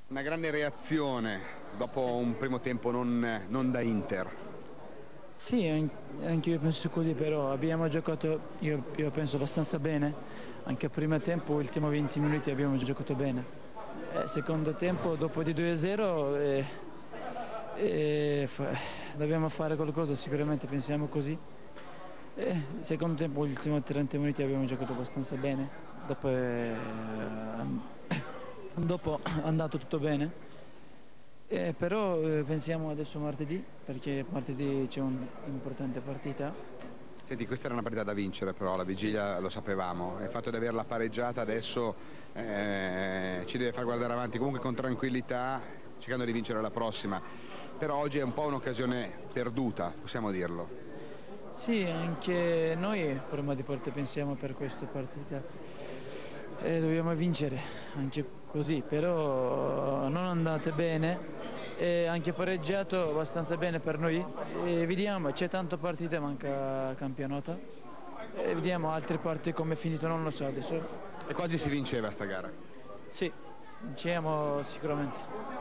Una grande reazione dopo un primo tempo non da Inter. Sì, anche io penso così, però abbiamo giocato, io penso abbastanza bene, anche al primo tempo, ultimi 20 minuti abbiamo giocato bene. Secondo tempo, dopo di 2-0, dobbiamo fare qualcosa, sicuramente pensiamo così. Secondo tempo, ultimi 30 minuti abbiamo giocato abbastanza bene, dopo è andato tutto bene. Però pensiamo adesso martedì, perché martedì c'è un'importante partita. Senti, questa era una partita da vincere, però la vigilia lo sapevamo. Il fatto di averla pareggiata adesso ci deve far guardare avanti comunque con tranquillità, cercando di vincere la prossima. Però oggi è un po' un'occasione perduta, possiamo dirlo. Sì, anche noi prima di parte pensiamo per questa partita. Dobbiamo vincere, anche così, però non andate bene. Anche pareggiato abbastanza bene per noi. Vediamo, c'è tante partite, manca campionato. Vediamo altre partite come è finito, non lo so adesso. E quasi si vinceva sta gara. Sì, vinciamo sicuramente.